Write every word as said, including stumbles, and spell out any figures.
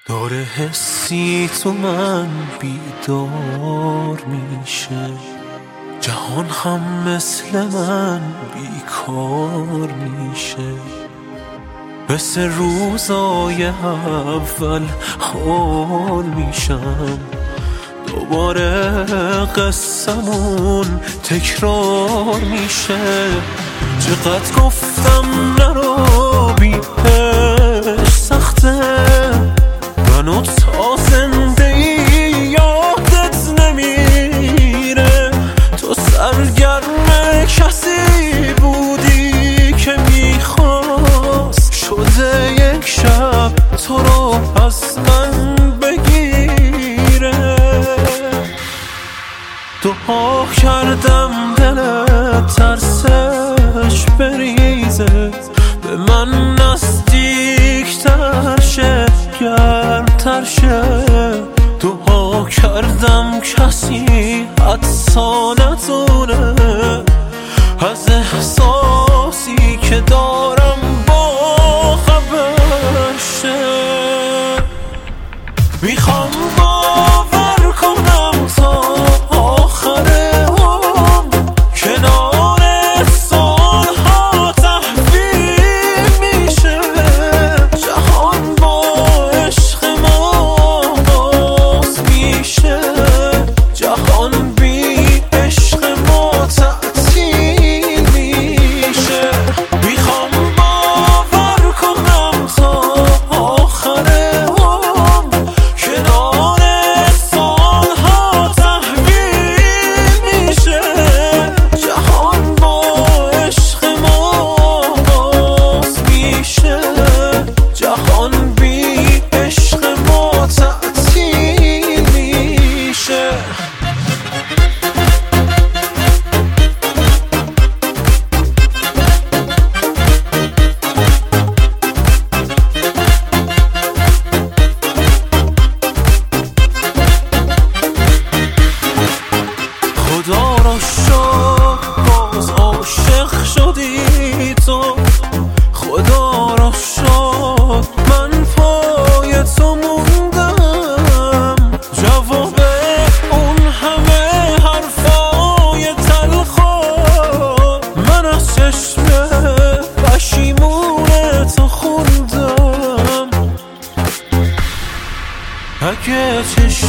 داره حسی تو من بیدار میشه، جهان هم مثل من بیکار میشه. مثل روزای اول حال میشم، دوباره قصمون تکرار میشه. چقدر گفتم نرو بیش سخته، منو تا زنده ای یادت نمیره. تو سرگرم کسی بودی که میخواست، شده یک شب تو رو از من بگیره. دعا کردم دلت ترسش بریزه، به من نزدیکتر شه، گرمتر شه. دعا کردم کسی حدسا نتونه از احساسی که دارم با خبر شه. میخوام باور کنم تا آخر عمر، کنار سالها تحویل میشه. جهان با عشق ما باز میشه، جهان بی عشق ما تعطیل میشه. میخوام باور کنم تا آخر عمر، کنار سالها تحویل میشه. جهان با عشق ما باز میشه، جهان بی عشق ما تعطیل میشه. خدا را شکر باز عاشق شدی تو، خدا را شکر من پای تو موندم. جواب اون همه حرفای تلخو من از چشم پشیمون تو خوندم. اگه چشم